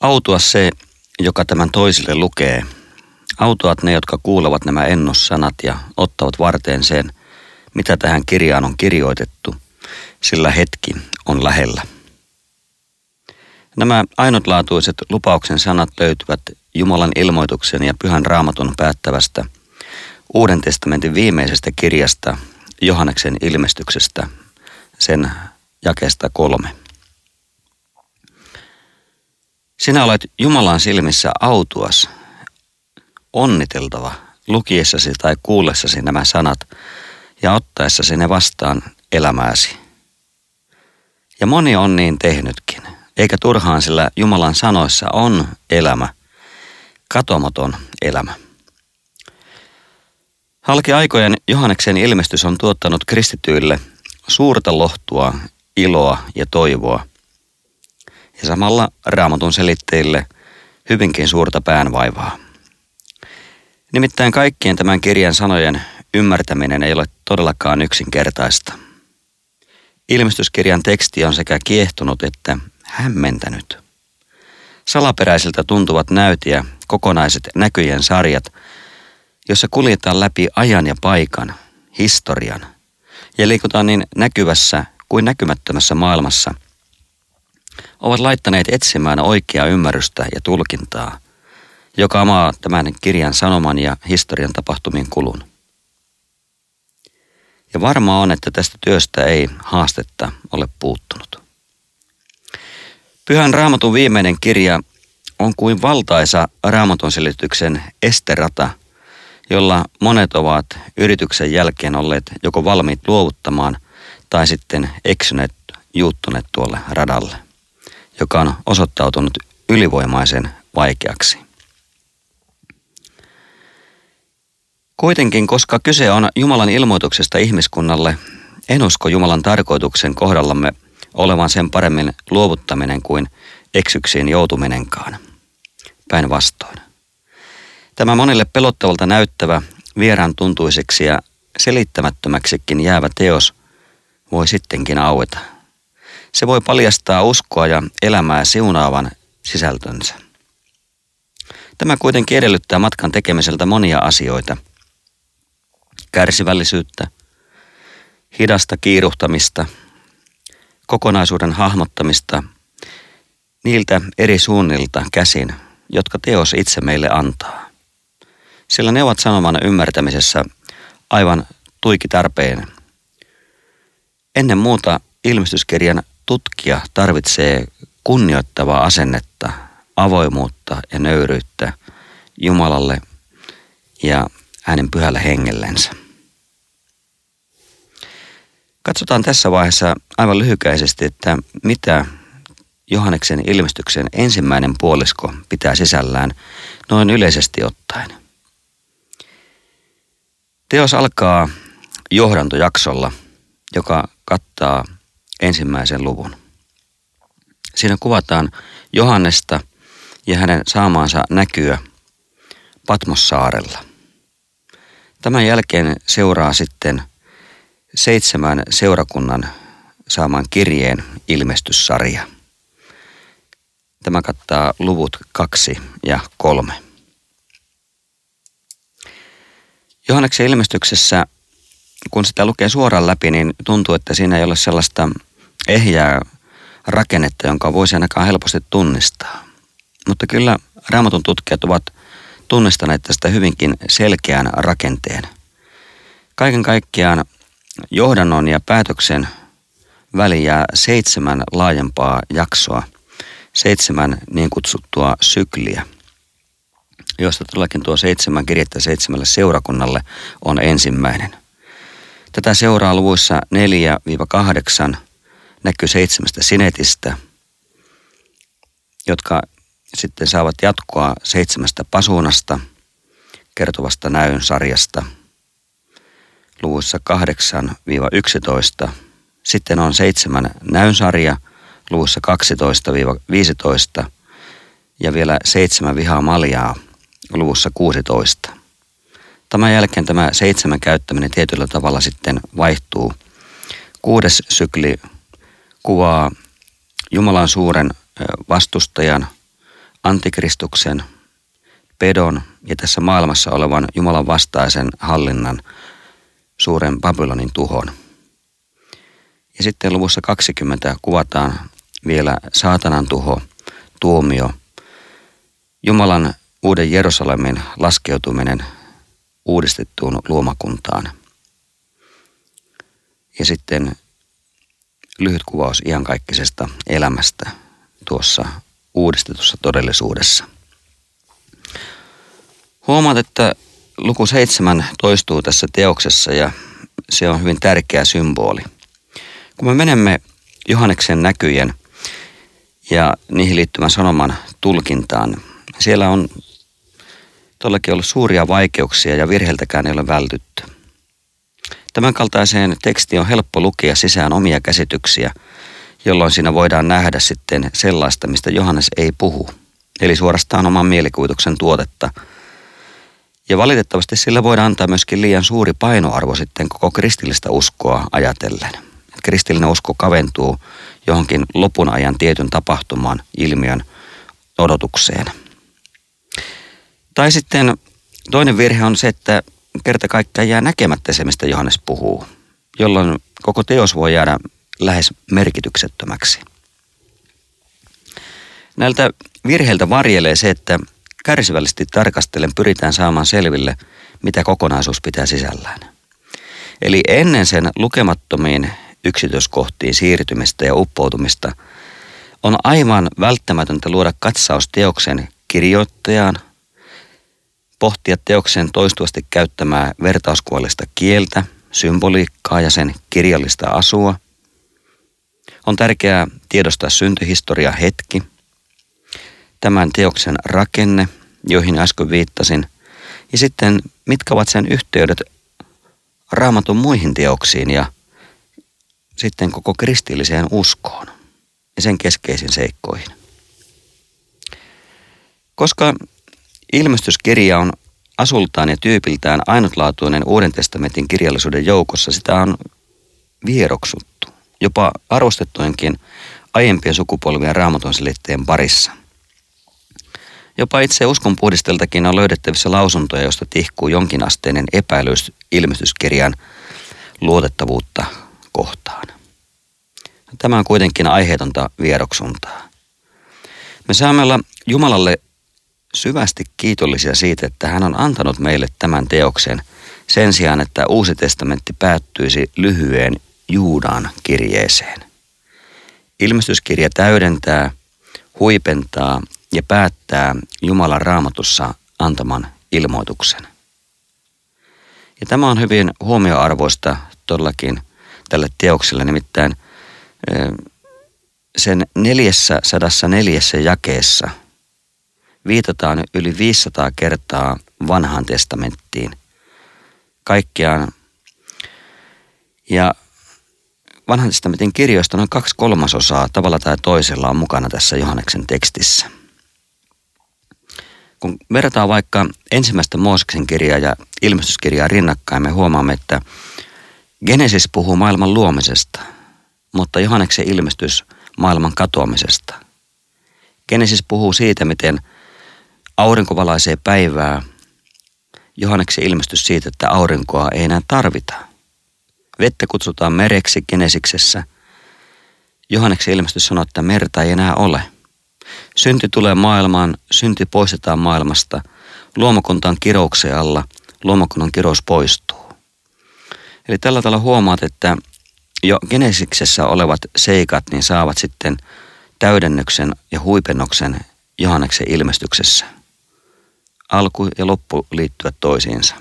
Autua se, joka tämän toisille lukee. Autuat ne, jotka kuulevat nämä ennussanat ja ottavat varteen sen, mitä tähän kirjaan on kirjoitettu, sillä hetki on lähellä. Nämä ainutlaatuiset lupauksen sanat löytyvät Jumalan ilmoituksen ja Pyhän Raamatun päättävästä Uuden testamentin viimeisestä kirjasta Johanneksen ilmestyksestä, sen jakeesta 3. Sinä olet Jumalan silmissä autuas, onniteltava lukiessasi tai kuullessasi nämä sanat ja ottaessasi ne vastaan elämääsi. Ja moni on niin tehnytkin, eikä turhaan, sillä Jumalan sanoissa on elämä, katomaton elämä. Halki aikojen Johanneksen ilmestys on tuottanut kristityille suurta lohtua, iloa ja toivoa, ja samalla Raamatun selitteille hyvinkin suurta päänvaivaa. Nimittäin kaikkien tämän kirjan sanojen ymmärtäminen ei ole todellakaan yksinkertaista. Ilmestyskirjan teksti on sekä kiehtonut että hämmentänyt. Salaperäisiltä tuntuvat näyt ja kokonaiset näkyjen sarjat, jossa kuljetaan läpi ajan ja paikan, historian ja liikutaan niin näkyvässä kuin näkymättömässä maailmassa, ovat laittaneet etsimään oikeaa ymmärrystä ja tulkintaa, joka omaa tämän kirjan sanoman ja historian tapahtumien kulun. Ja varmaa on, että tästä työstä ei haastetta ole puuttunut. Pyhän Raamatun viimeinen kirja on kuin valtaisa Raamatun selityksen esterata, jolla monet ovat yrityksen jälkeen olleet joko valmiit luovuttamaan tai sitten eksyneet, juuttuneet tuolle radalle, joka on osoittautunut ylivoimaisen vaikeaksi. Kuitenkin, koska kyse on Jumalan ilmoituksesta ihmiskunnalle, en usko Jumalan tarkoituksen kohdallamme olevan sen paremmin luovuttaminen kuin eksyksiin joutuminenkaan. Päinvastoin. Tämä monille pelottavalta näyttävä, vieraan tuntuiseksi ja selittämättömäksikin jäävä teos voi sittenkin aueta. Se voi paljastaa uskoa ja elämää siunaavan sisältönsä. Tämä kuitenkin edellyttää matkan tekemiseltä monia asioita. Kärsivällisyyttä, hidasta kiiruhtamista, kokonaisuuden hahmottamista niiltä eri suunnilta käsin, jotka teos itse meille antaa. Sillä ne ovat sanoman ymmärtämisessä aivan tuiki tarpeen. Ennen muuta ilmestyskirjan tutkija tarvitsee kunnioittavaa asennetta, avoimuutta ja nöyryyttä Jumalalle ja hänen pyhälle hengellensä. Katsotaan tässä vaiheessa aivan lyhykäisesti, että mitä Johanneksen ilmestyksen ensimmäinen puolisko pitää sisällään noin yleisesti ottaen. Teos alkaa johdantojaksolla, joka kattaa ensimmäisen luvun. Siinä kuvataan Johannesta ja hänen saamaansa näkyä Patmossaarella. Tämän jälkeen seuraa sitten 7 seurakunnan saaman kirjeen ilmestyssarja. Tämä kattaa luvut 2 ja 3. Johanneksen ilmestyksessä, kun sitä lukee suoraan läpi, niin tuntuu, että siinä ei ole sellaista ehjää rakennetta, jonka voisi ainakaan helposti tunnistaa. Mutta kyllä Raamatun tutkijat ovat tunnistaneet tästä hyvinkin selkeän rakenteen. Kaiken kaikkiaan johdannon ja päätöksen väliin jää 7 laajempaa jaksoa, 7 niin kutsuttua sykliä, josta todellakin tuo 7 kirjettä 7 seurakunnalle on ensimmäinen. Tätä seuraa luvuissa 4-8 näkyy 7 sinetistä, jotka sitten saavat jatkoa 7 pasuunasta kertovasta näyn sarjasta. Luvuissa 8-11. Sitten on 7 näynsarja luvuissa 12-15 ja vielä 7 vihaa maljaa luvussa 16. Tämän jälkeen tämä 7 käyttäminen tietyllä tavalla sitten vaihtuu. 6. sykli kuvaa Jumalan suuren vastustajan antikristuksen, pedon ja tässä maailmassa olevan Jumalan vastaisen hallinnan suuren Babylonin tuhon. Ja sitten luvussa 20 kuvataan vielä saatanan tuho, tuomio, Jumalan uuden Jerusalemin laskeutuminen uudistettuun luomakuntaan. Ja sitten lyhyt kuvaus iankaikkisesta elämästä tuossa uudistetussa todellisuudessa. Huomaat, että luku 7 toistuu tässä teoksessa ja se on hyvin tärkeä symboli. Kun me menemme Johanneksen näkyjen ja niihin liittyvän sanoman tulkintaan, siellä on todellakin ollut suuria vaikeuksia ja virheiltäkään ei ole vältytty. Tämän kaltaiseen tekstiin on helppo lukea sisään omia käsityksiä, jolloin siinä voidaan nähdä sitten sellaista, mistä Johannes ei puhu, eli suorastaan oman mielikuvituksen tuotetta. Ja valitettavasti sillä voidaan antaa myöskin liian suuri painoarvo sitten koko kristillistä uskoa ajatellen. Kristillinen usko kaventuu johonkin lopun ajan tietyn tapahtuman, ilmiön odotukseen. Tai sitten toinen virhe on se, että kerta kaikkiaan jää näkemättä se, mistä Johannes puhuu, jolloin koko teos voi jäädä lähes merkityksettömäksi. Näiltä virheiltä varjelee se, että kärsivällisesti tarkastellen pyritään saamaan selville, mitä kokonaisuus pitää sisällään. Eli ennen sen lukemattomiin yksityiskohtiin siirtymistä ja uppoutumista on aivan välttämätöntä luoda katsaus teoksen kirjoittajaan, pohtia teoksen toistuvasti käyttämää vertauskuvallista kieltä, symboliikkaa ja sen kirjallista asua. On tärkeää tiedostaa syntyhistoria hetki, tämän teoksen rakenne, joihin äsken viittasin, ja sitten mitkä ovat sen yhteydet Raamatun muihin teoksiin ja sitten koko kristilliseen uskoon ja sen keskeisiin seikkoihin. Koska ilmestyskirja on asultaan ja tyypiltään ainutlaatuinen Uuden testamentin kirjallisuuden joukossa, sitä on vieroksuttu, jopa arvostettujenkin aiempien sukupolvien Raamatun selitteen parissa. Jopa itse uskonpuhdisteltakin on löydettävissä lausuntoja, joista tihkuu jonkinasteinen epäilys ilmestyskirjan luotettavuutta kohtaan. Tämä on kuitenkin aiheetonta vieroksuntaa. Me saamme olla Jumalalle syvästi kiitollisia siitä, että hän on antanut meille tämän teoksen sen sijaan, että Uusi testamentti päättyisi lyhyeen Juudan kirjeeseen. Ilmestyskirja täydentää, huipentaa ja päättää Jumalan Raamatussa antaman ilmoituksen. Ja tämä on hyvin huomioarvoista todellakin tälle teokselle, nimittäin sen 404 jakeessa viitataan yli 500 kertaa Vanhaan testamenttiin kaikkiaan. Ja Vanhan testamentin kirjoista noin 2/3 tavalla tai toisella on mukana tässä Johanneksen tekstissä. Kun verrataan vaikka ensimmäistä Mooseksen kirjaa ja ilmestyskirjaa rinnakkain, me huomaamme, että Genesis puhuu maailman luomisesta, mutta Johanneksen ilmestys maailman katoamisesta. Genesis puhuu siitä, miten aurinko valaisee päivää. Johanneksen ilmestys siitä, että aurinkoa ei enää tarvita. Vettä kutsutaan mereksi Genesiksessä. Johanneksen ilmestys sanoo, että merta ei enää ole. Synti tulee maailmaan, synti poistetaan maailmasta. Luomakunta on kirouksen alla, luomakunnan kirous poistuu. Eli tällä tavalla huomaat, että jo Genesiksessä olevat seikat niin saavat sitten täydennyksen ja huipennoksen Johanneksen ilmestyksessä. Alku ja loppu liittyvät toisiinsa.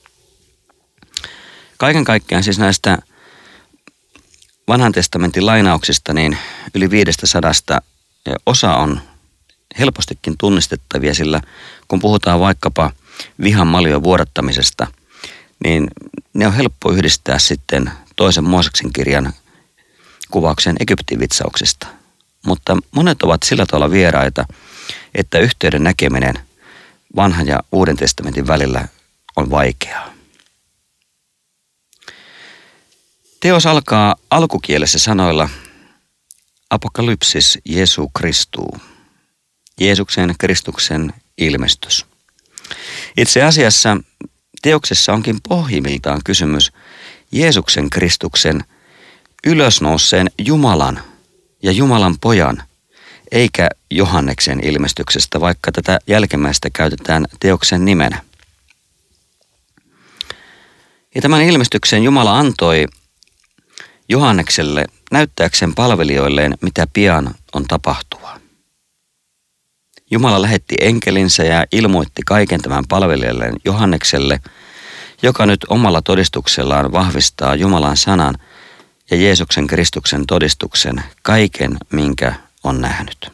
Kaiken kaikkiaan siis näistä Vanhan testamentin lainauksista niin yli 500 osa on helpostikin tunnistettavia, sillä kun puhutaan vaikkapa vihan maljon vuodattamisesta, niin ne on helppo yhdistää sitten toisen Mooseksen kirjan kuvauksen Egyptin vitsauksista. Mutta monet ovat sillä tavalla vieraita, että yhteyden näkeminen Vanhan ja Uuden testamentin välillä on vaikeaa. Teos alkaa alkukielessä sanoilla Apokalypsis Jeesu Kristuu. Jeesuksen Kristuksen ilmestys. Itse asiassa teoksessa onkin pohjimmiltaan kysymys Jeesuksen Kristuksen ylösnouseen Jumalan ja Jumalan pojan, eikä Johanneksen ilmestyksestä, vaikka tätä jälkimmäistä käytetään teoksen nimenä. Ja tämän ilmestyksen Jumala antoi Johannekselle näyttääkseen palvelijoilleen, mitä pian on tapahtuva. Jumala lähetti enkelinsä ja ilmoitti kaiken tämän palvelijalleen Johannekselle, joka nyt omalla todistuksellaan vahvistaa Jumalan sanan ja Jeesuksen Kristuksen todistuksen kaiken, minkä on nähnyt.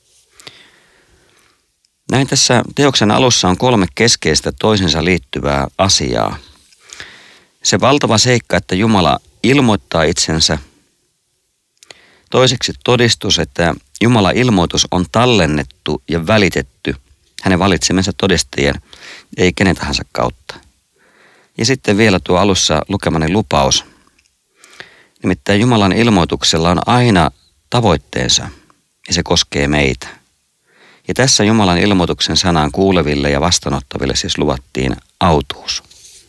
Näin tässä teoksen alussa on 3 keskeistä toisensa liittyvää asiaa. Se valtava seikka, että Jumala ilmoittaa itsensä. Toiseksi todistus, että Jumalan ilmoitus on tallennettu ja välitetty hänen valitsemensa todistajien, ei kenen tahansa kautta. Ja sitten vielä tuo alussa lukemani lupaus. Nimittäin Jumalan ilmoituksella on aina tavoitteensa ja se koskee meitä. Ja tässä Jumalan ilmoituksen sanaan kuuleville ja vastaanottaville siis luvattiin autuus.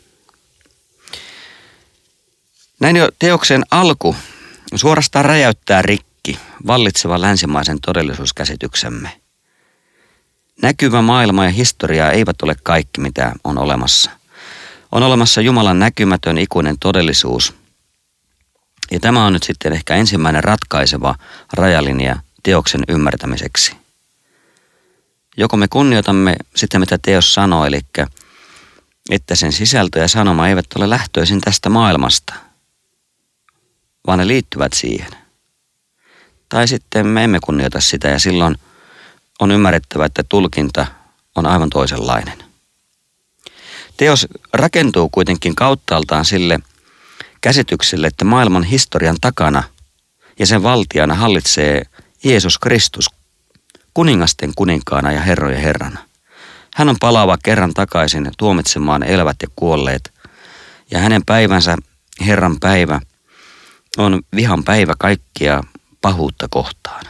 Näin jo teoksen alku suorastaan räjäyttää rikki vallitsevan länsimaisen todellisuuskäsityksemme. Näkyvä maailma ja historia eivät ole kaikki, mitä on olemassa. On olemassa Jumalan näkymätön ikuinen todellisuus. Ja tämä on nyt sitten ehkä ensimmäinen ratkaiseva rajalinja teoksen ymmärtämiseksi. Joko me kunnioitamme sitä, mitä teos sanoo, eli että sen sisältö ja sanoma eivät ole lähtöisin tästä maailmasta, vaan ne liittyvät siihen. Tai sitten me emme kunnioita sitä ja silloin on ymmärrettävä, että tulkinta on aivan toisenlainen. Teos rakentuu kuitenkin kauttaaltaan sille käsitykselle, että maailman historian takana ja sen valtiana hallitsee Jeesus Kristus kuningasten kuninkaana ja herrojen herrana. Hän on palaava kerran takaisin tuomitsemaan elävät ja kuolleet, ja hänen päivänsä, Herran päivä, on vihan päivä kaikkia pahuutta kohtaan.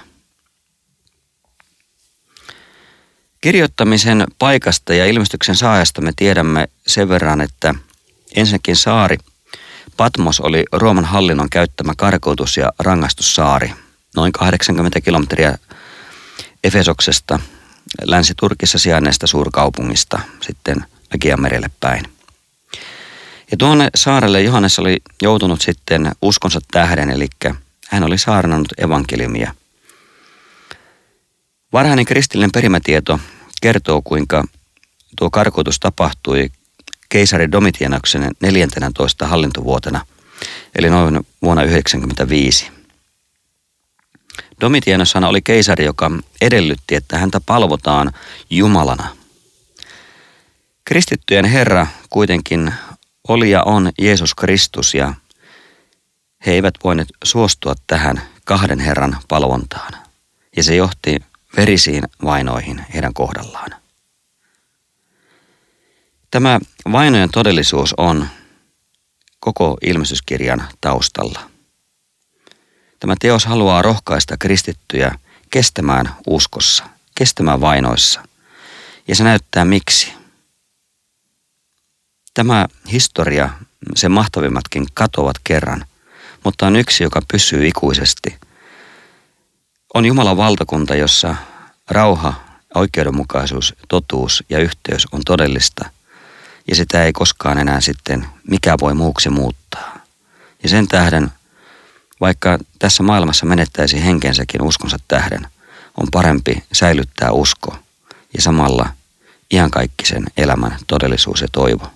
Kirjoittamisen paikasta ja ilmestyksen saajasta me tiedämme sen verran, että ensinnäkin saari Patmos oli Rooman hallinnon käyttämä karkoitus- ja rangaistussaari, noin 80 kilometriä Efesoksesta, Länsi-Turkissa sijainneesta suurkaupungista, sitten Aegeanmerelle päin. Ja tuonne saarelle Johannes oli joutunut sitten uskonsa tähden, eli hän oli saarnannut evankeliumia. Varhainen kristillinen perimätieto kertoo, kuinka tuo karkoitus tapahtui keisari Domitianoksen 14. hallintovuotena, eli noin vuonna 1995. Domitianoshan oli keisari, joka edellytti, että häntä palvotaan Jumalana. Kristittyjen Herra kuitenkin oli ja on Jeesus Kristus, ja he eivät voineet suostua tähän kahden Herran palvontaan, ja se johti verisiin vainoihin heidän kohdallaan. Tämä vainojen todellisuus on koko ilmestyskirjan taustalla. Tämä teos haluaa rohkaista kristittyjä kestämään uskossa, kestämään vainoissa, ja se näyttää miksi. Tämä historia, sen mahtavimmatkin katoavat kerran, mutta on yksi, joka pysyy ikuisesti. On Jumalan valtakunta, jossa rauha, oikeudenmukaisuus, totuus ja yhteys on todellista, ja sitä ei koskaan enää sitten mikä voi muuksi muuttaa. Ja sen tähden, vaikka tässä maailmassa menettäisi henkensäkin uskonsa tähden, on parempi säilyttää usko ja samalla iankaikkisen elämän todellisuus ja toivo.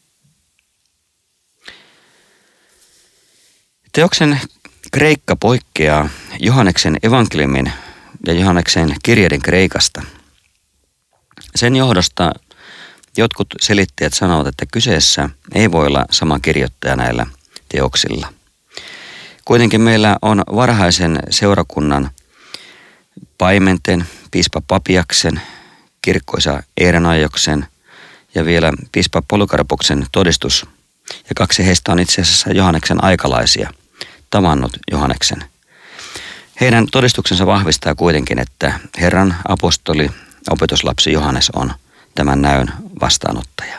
Teoksen kreikka poikkeaa Johanneksen evankeliumin ja Johanneksen kirjeiden kreikasta. Sen johdosta jotkut selittäjät sanovat, että kyseessä ei voi olla sama kirjoittaja näillä teoksilla. Kuitenkin meillä on varhaisen seurakunnan paimenten, piispa Papiaksen, kirkkoisa Eerenaioksen ja vielä piispa Polykarpoksen todistus, ja kaksi heistä on itse asiassa Johanneksen aikalaisia, tavannut Johanneksen. Heidän todistuksensa vahvistaa kuitenkin, että Herran apostoli, opetuslapsi Johannes on tämän näyn vastaanottaja.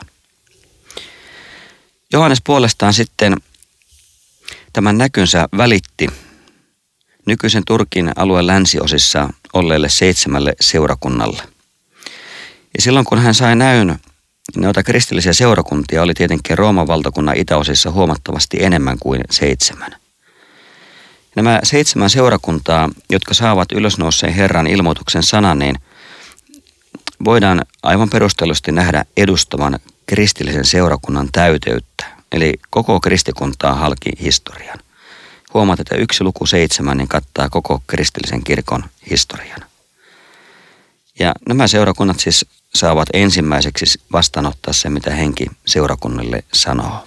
Johannes puolestaan sitten tämän näkynsä välitti nykyisen Turkin alueen länsiosissa olleille 7 seurakunnalle. Ja silloin kun hän sai näyn, noita kristillisiä seurakuntia oli tietenkin Rooman valtakunnan itäosissa huomattavasti enemmän kuin 7. Nämä 7 seurakuntaa, jotka saavat ylösnouseen Herran ilmoituksen sanan, niin voidaan aivan perustellusti nähdä edustavan kristillisen seurakunnan täyteyttä. Eli koko kristikuntaa halki historian. Huomaat, että 1 luku 7 niin kattaa koko kristillisen kirkon historian. Ja nämä seurakunnat siis saavat ensimmäiseksi vastaanottaa se, mitä henki seurakunnille sanoo.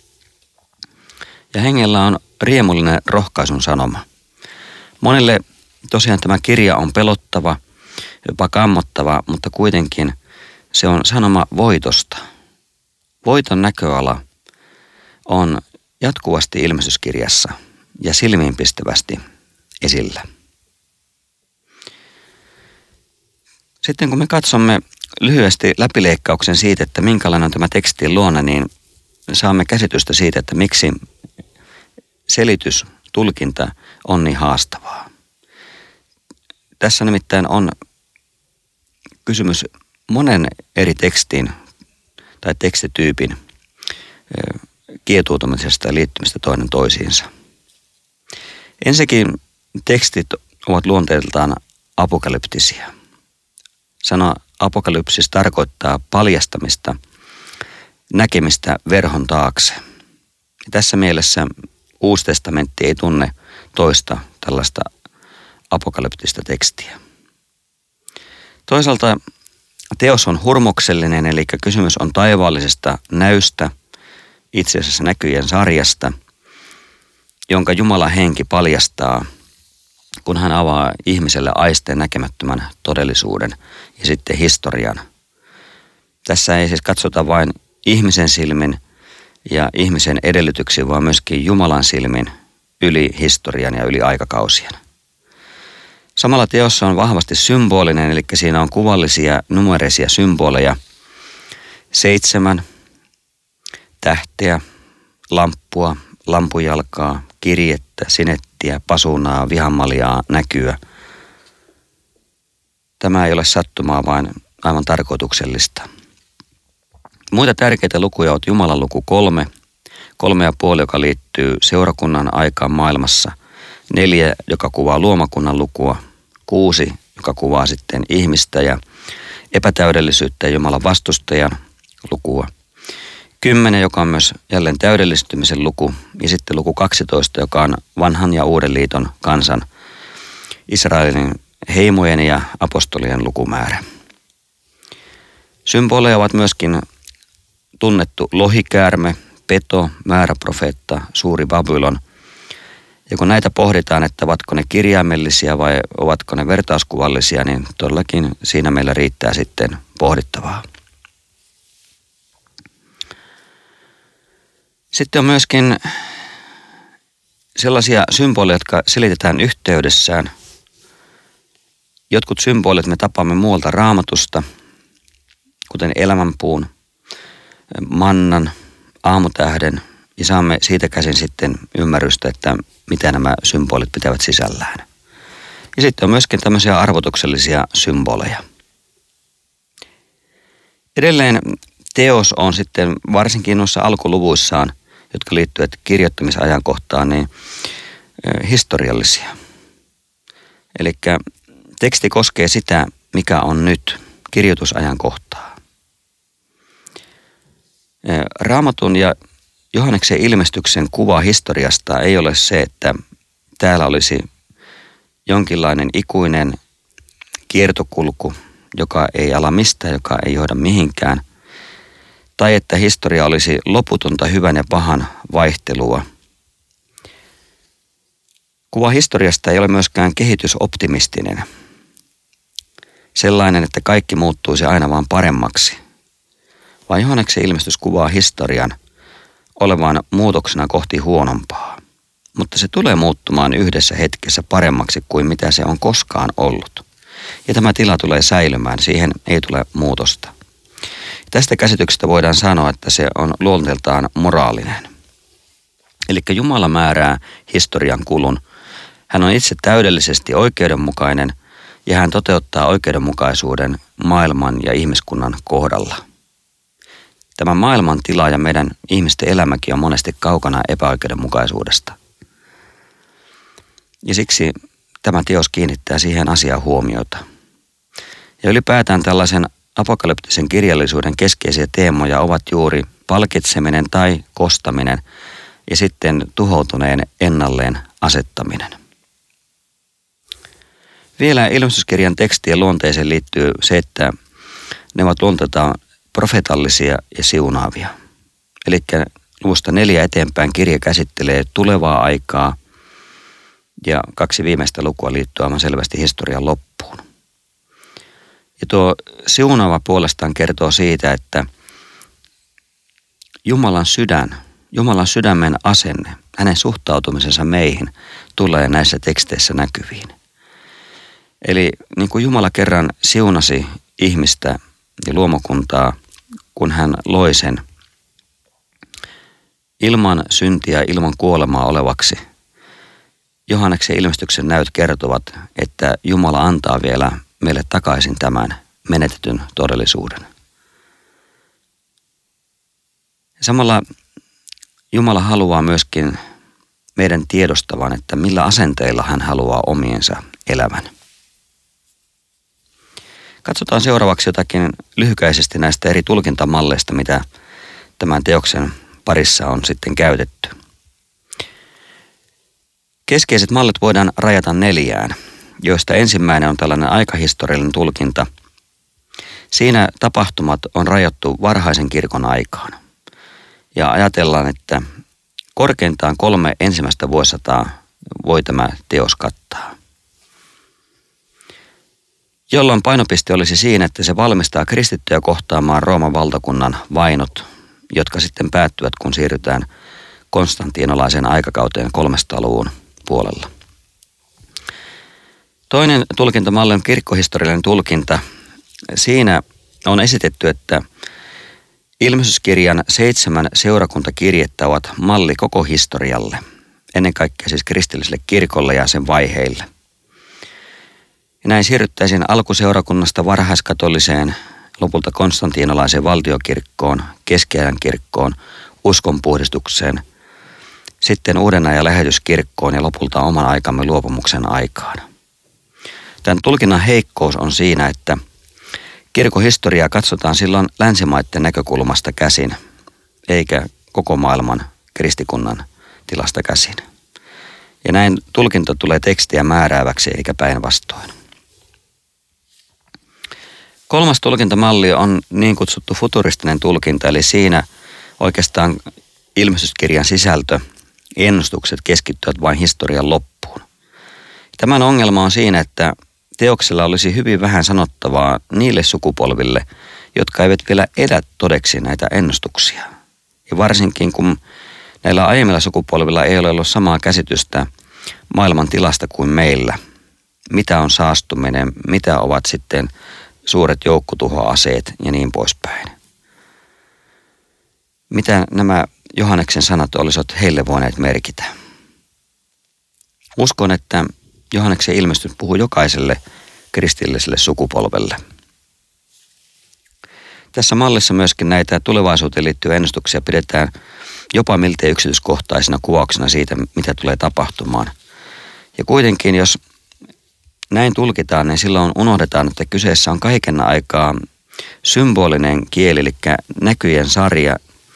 Ja hengellä on riemullinen rohkaisun sanoma. Monille tosiaan tämä kirja on pelottava, jopa kammottava, mutta kuitenkin se on sanoma voitosta. Voiton näköala on jatkuvasti ilmestyskirjassa ja silmiinpistävästi esillä. Sitten kun me katsomme lyhyesti läpileikkauksen siitä, että minkälainen on tämä tekstin luonne, niin saamme käsitystä siitä, että miksi selitys, tulkinta on niin haastavaa. Tässä nimittäin on kysymys monen eri tekstin tai tekstityypin kietoutumisesta ja liittymistä toinen toisiinsa. Ensinnäkin tekstit ovat luonteeltaan apokalyptisia. Sana apokalypsis tarkoittaa paljastamista, näkemistä verhon taakse. Ja tässä mielessä Uusi testamentti ei tunne toista tällaista apokalyptista tekstiä. Toisaalta teos on hurmoksellinen, eli kysymys on taivaallisesta näystä, itse asiassa näkyjen sarjasta, jonka Jumalan henki paljastaa, kun hän avaa ihmiselle aisteen näkemättömän todellisuuden ja sitten historian. Tässä ei siis katsota vain ihmisen silmin ja ihmisen edellytyksiin, vaan myöskin Jumalan silmin yli historian ja yli aikakausien. Samalla teossa on vahvasti symbolinen, eli siinä on kuvallisia numereisia symboleja. 7 tähteä, lamppua, lampujalkaa, kirjettä, sinettiä, pasunaa, vihammaljaa, näkyä. Tämä ei ole sattumaa, vaan aivan tarkoituksellista. Muita tärkeitä lukuja on Jumalan luku 3, 3,5, joka liittyy seurakunnan aikaan maailmassa, 4, joka kuvaa luomakunnan lukua, 6, joka kuvaa sitten ihmistä ja epätäydellisyyttä ja Jumalan vastustajan lukua, 10, joka on myös jälleen täydellistymisen luku, ja sitten luku 12, joka on vanhan ja uuden liiton kansan, Israelin heimojen ja apostolien lukumäärä. Symboleja ovat myöskin tunnettu lohikäärme, peto, määräprofeetta, suuri Babylon. Ja kun näitä pohditaan, että ovatko ne kirjaimellisia vai ovatko ne vertauskuvallisia, niin todellakin siinä meillä riittää sitten pohdittavaa. Sitten on myöskin sellaisia symboleja, jotka selitetään yhteydessään. Jotkut symbolit me tapaamme muualta Raamatusta, kuten elämänpuun, mannan, aamutähden, ja saamme siitä käsin sitten ymmärrystä, että mitä nämä symbolit pitävät sisällään. Ja sitten on myöskin tämmöisiä arvotuksellisia symboleja. Edelleen teos on sitten varsinkin noissa alkuluvuissaan, jotka liittyvät kirjoittamisajankohtaan, niin historiallisia. Eli teksti koskee sitä, mikä on nyt kirjoitusajankohtaa. Raamatun ja Johanneksen ilmestyksen kuva historiasta ei ole se, että täällä olisi jonkinlainen ikuinen kiertokulku, joka ei ala mistään, joka ei johda mihinkään, tai että historia olisi loputonta hyvän ja pahan vaihtelua. Kuva historiasta ei ole myöskään kehitysoptimistinen. Sellainen, että kaikki muuttuisi aina vaan paremmaksi. Vaan Johanneksen ilmestys kuvaa historian olevan muutoksena kohti huonompaa. mutta se tulee muuttumaan yhdessä hetkessä paremmaksi kuin mitä se on koskaan ollut. Ja tämä tila tulee säilymään, siihen ei tule muutosta. Tästä käsityksestä voidaan sanoa, että se on luonteeltaan moraalinen. Eli Jumala määrää historian kulun. Hän on itse täydellisesti oikeudenmukainen ja hän toteuttaa oikeudenmukaisuuden maailman ja ihmiskunnan kohdalla. Tämä maailman tila ja meidän ihmisten elämäkin on monesti kaukana epäoikeudenmukaisuudesta. Ja siksi tämä teos kiinnittää siihen asiaan huomiota. Ja ylipäätään tällaisen apokalyptisen kirjallisuuden keskeisiä teemoja ovat juuri palkitseminen tai kostaminen ja sitten tuhoutuneen ennalleen asettaminen. Vielä ilmestyskirjan tekstien luonteeseen liittyy se, että ne ovat luonteeltaan profetallisia ja siunaavia. Eli luvusta 4 eteenpäin kirja käsittelee tulevaa aikaa ja 2 viimeistä lukua liittyy aivan selvästi historian loppuun. Ja tuo siunaava puolestaan kertoo siitä, että Jumalan sydämen asenne, hänen suhtautumisensa meihin tulee näissä teksteissä näkyviin. Eli niin kuin Jumala kerran siunasi ihmistä ja luomakuntaa, kun hän loi sen ilman syntiä, ilman kuolemaa olevaksi, Johanneksen ilmestyksen näyt kertovat, että Jumala antaa vielä meille takaisin tämän menetetyn todellisuuden. Samalla Jumala haluaa myöskin meidän tiedostavan, että millä asenteilla hän haluaa omiensa elävän. Katsotaan seuraavaksi jotakin lyhykäisesti näistä eri tulkintamalleista, mitä tämän teoksen parissa on sitten käytetty. Keskeiset mallit voidaan rajata 4, joista ensimmäinen on tällainen aikahistoriallinen tulkinta. Siinä tapahtumat on rajattu varhaisen kirkon aikaan. Ja ajatellaan, että korkeintaan 3 ensimmäistä vuosisataa voi tämä teos kattaa. Jolloin painopiste olisi siinä, että se valmistaa kristittyjä kohtaamaan Rooman valtakunnan vainot, jotka sitten päättyvät, kun siirrytään konstantinolaiseen aikakauteen 300-luvun puolella. Toinen tulkintamalli on kirkkohistoriallinen tulkinta. Siinä on esitetty, että ilmestyskirjan 7 seurakuntakirjettä ovat malli koko historialle, ennen kaikkea siis kristilliselle kirkolle ja sen vaiheille. Ja näin siirryttäisiin alkuseurakunnasta varhaiskatoliseen, lopulta konstantinolaiseen valtiokirkkoon, keskiajan kirkkoon, uskonpuhdistukseen, sitten uuden ajan lähetyskirkkoon ja lopulta oman aikamme luopumuksen aikaan. Tämän tulkinnan heikkous on siinä, että kirkkohistoriaa katsotaan silloin länsimaiden näkökulmasta käsin, eikä koko maailman kristikunnan tilasta käsin. Ja näin tulkinta tulee tekstiä määrääväksi eikä päinvastoin. Kolmas tulkintamalli on niin kutsuttu futuristinen tulkinta, eli siinä oikeastaan ilmestyskirjan sisältö, ennustukset keskittyvät vain historian loppuun. Tämän ongelma on siinä, että teoksella olisi hyvin vähän sanottavaa niille sukupolville, jotka eivät vielä edä todeksi näitä ennustuksia. Ja varsinkin kun näillä aiemmilla sukupolvilla ei ole ollut samaa käsitystä maailman tilasta kuin meillä. Mitä on saastuminen, mitä ovat sitten suuret joukkotuhoaseet ja niin poispäin. Mitä nämä Johanneksen sanat olisivat heille voineet merkitä? Uskon, että Johanneksen ilmestys puhuu jokaiselle kristilliselle sukupolvelle. Tässä mallissa myöskin näitä tulevaisuuteen liittyviä ennustuksia pidetään jopa miltei yksityiskohtaisina kuvauksena siitä, mitä tulee tapahtumaan. Ja kuitenkin, jos näin tulkitaan, niin silloin unohdetaan, että kyseessä on kaiken aikaa symbolinen kieli, eli näkyjen sarja.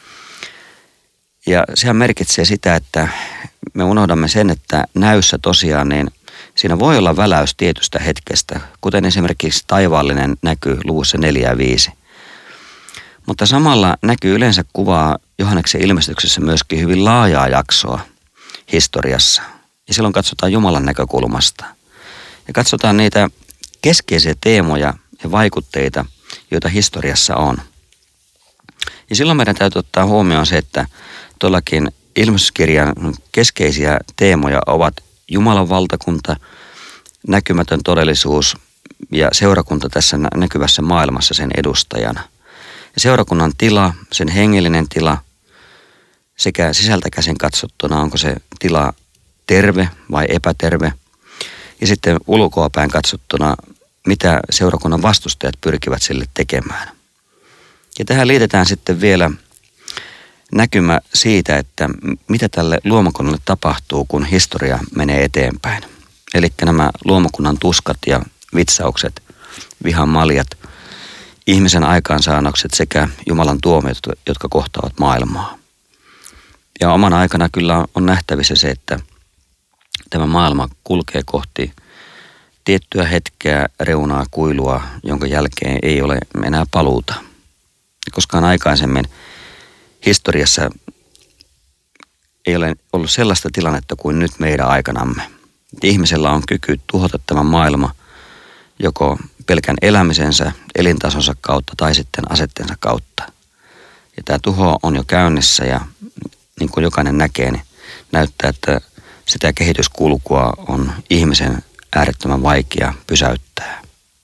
Ja sehän merkitsee sitä, että me unohdamme sen, että näyssä tosiaan, niin siinä voi olla väläys tietystä hetkestä, kuten esimerkiksi taivaallinen näky luvussa 4 ja 5. Mutta samalla näky yleensä kuvaa Johanneksen ilmestyksessä myöskin hyvin laajaa jaksoa historiassa. Ja silloin katsotaan Jumalan näkökulmasta. Ja katsotaan niitä keskeisiä teemoja ja vaikutteita, joita historiassa on. Ja silloin meidän täytyy ottaa huomioon se, että tuollakin Ilmestyskirjan keskeisiä teemoja ovat Jumalan valtakunta, näkymätön todellisuus ja seurakunta tässä näkyvässä maailmassa sen edustajana. Ja seurakunnan tila, sen hengellinen tila sekä sisältä käsin katsottuna, onko se tila terve vai epäterve. Ja sitten ulkoapäin katsottuna, mitä seurakunnan vastustajat pyrkivät sille tekemään. Ja tähän liitetään sitten vielä näkymä siitä, että mitä tälle luomakunnalle tapahtuu, kun historia menee eteenpäin. Eli nämä luomakunnan tuskat ja vitsaukset, vihan maljat, ihmisen aikaansaannokset sekä Jumalan tuomiot, jotka kohtaavat maailmaa. Ja omana aikana kyllä on nähtävissä se, että tämä maailma kulkee kohti tiettyä hetkeä, reunaa, kuilua, jonka jälkeen ei ole enää paluuta. Koskaan aikaisemmin historiassa ei ole ollut sellaista tilannetta kuin nyt meidän aikanamme. Ihmisellä on kyky tuhota tämä maailma joko pelkän elämisensä, elintasonsa kautta tai sitten asetteensa kautta. Ja tämä tuho on jo käynnissä ja niin kuin jokainen näkee, niin näyttää, että sitä kehityskulkua on ihmisen äärettömän vaikea pysäyttää.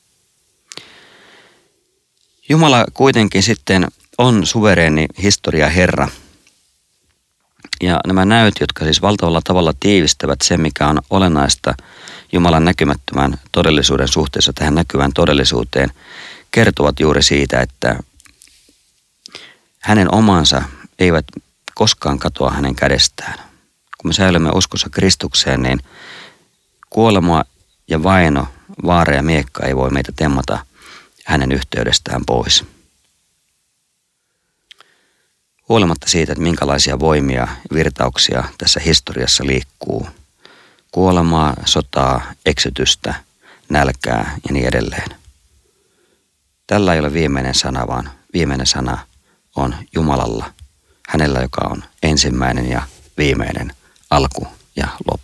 Jumala kuitenkin sitten on suvereeni historia Herra. Ja nämä näyt, jotka siis valtavalla tavalla tiivistävät sen, mikä on olennaista Jumalan näkymättömän todellisuuden suhteessa tähän näkyvään todellisuuteen, kertovat juuri siitä, että hänen omansa eivät koskaan katoa hänen kädestään. Kun me säilymme uskossa Kristukseen, niin kuolema ja vaino, vaara ja miekka ei voi meitä temmata hänen yhteydestään pois. Huolimatta siitä, että minkälaisia voimia ja virtauksia tässä historiassa liikkuu. Kuolemaa, sotaa, eksytystä, nälkää ja niin edelleen. Tällä ei ole viimeinen sana, vaan viimeinen sana on Jumalalla. Hänellä, joka on ensimmäinen ja viimeinen, alku ja loppu.